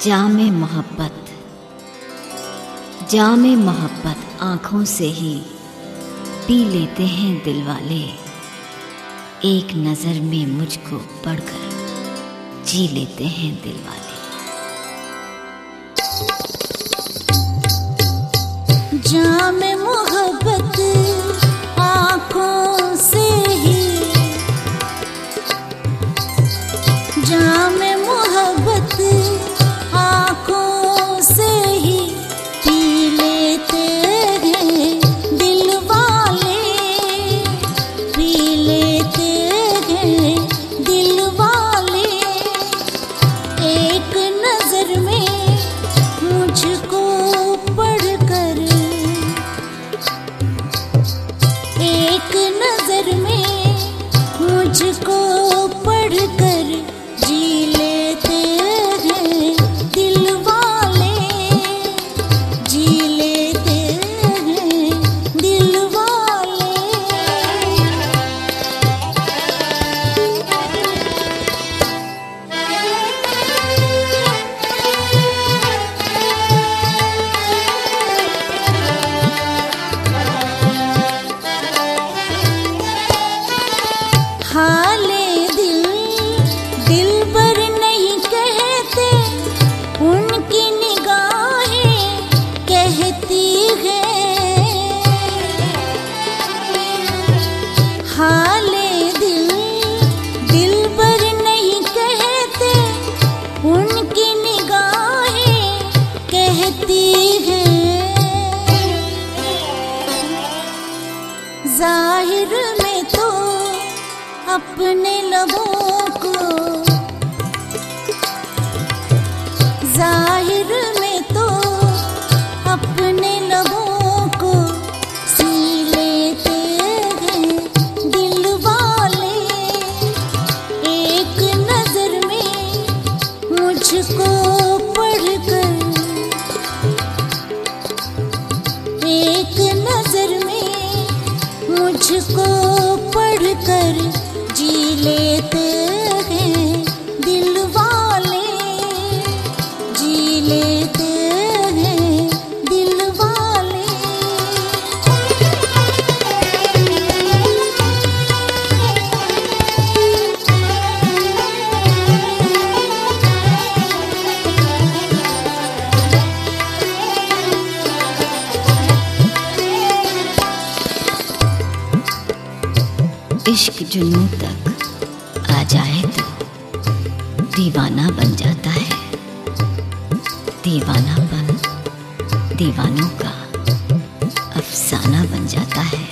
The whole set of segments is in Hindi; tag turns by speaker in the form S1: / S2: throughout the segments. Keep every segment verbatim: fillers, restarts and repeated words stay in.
S1: जामे मोहब्बत, जामे मोहब्बत आँखों से ही पी लेते हैं दिल वाले। एक नज़र में मुझको पढ़कर जी लेते हैं दिल वाले।
S2: जामे मोहब्बत आँखों से ही, जामे मोहब्बत आँखों से ही पी लेते हैं दिल वाले, पी लेते हैं दिल वाले। एक नजर में मुझको पढ़कर, एक नजर में मुझको पढ़कर जी लेते हैं दिल वाले, जी लेते हैं दिल वाले। हाले दिल दिल पर नहीं कहते, उनकी निगाहें कहती हैं। हाले दिल दिल पर नहीं कहते, उनकी निगाहें कहती हैं। जाहिर में तो अपने लबों को, जाहिर में तो अपने लबों को सी लेते हैं दिल वाले। एक नजर में मुझको पढ़कर, एक नजर में मुझको पढ़कर जी लेते हैं दिल वाले, जी लेते हैं दिल वाले।
S1: इश्क जुनून तक आ जाए तो दीवाना बन जाता है। दीवानापन दीवानों का अफसाना बन जाता है।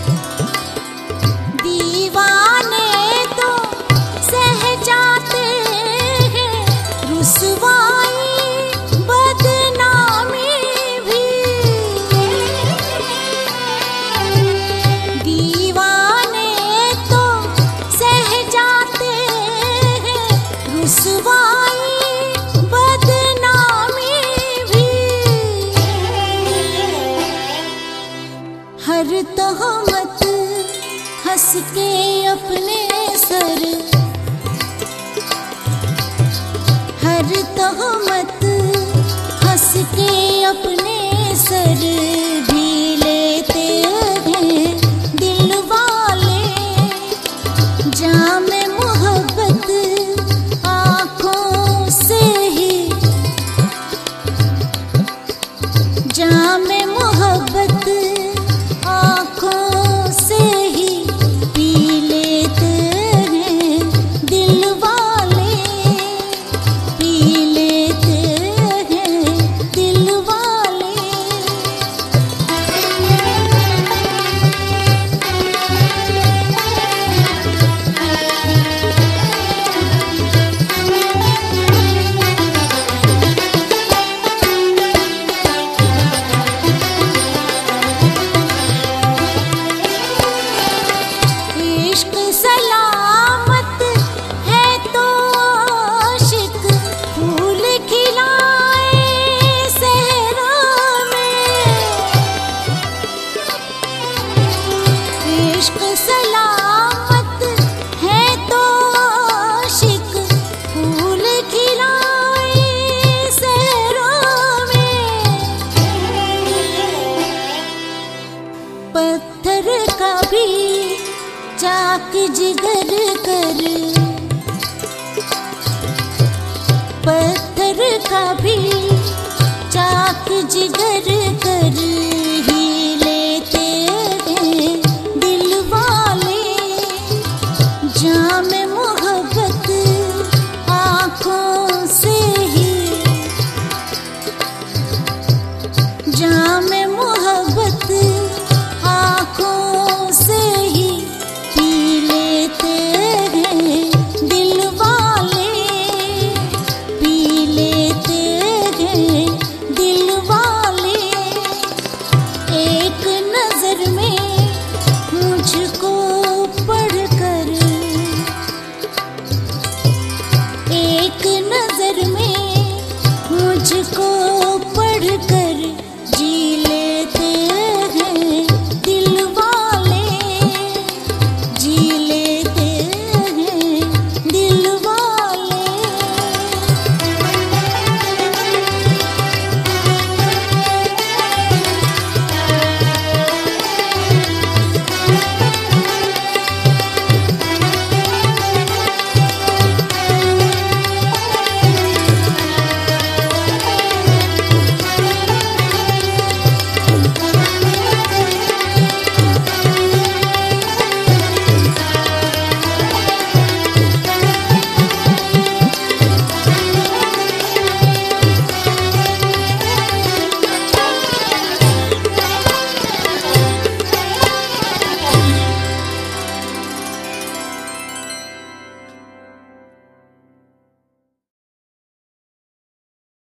S2: दीवाने तो सह जाते हैं रुसवाई बदनामी भी, दीवाने तो सह जाते हैं रुसवाई बदनामी भी। हर तहमत हंस के अपने सर, हर तहमत हंस के अपने सर भी लेते हैं दिल वाले। जामे मोहब्बत आँखों से ही, जामे मोहब्बत आँखों से ही पी लेते हैं दिल वाले, पी लेते हैं दिल वाले। चाक जिगर कर, पत्थर का भी चाक जिगर कर।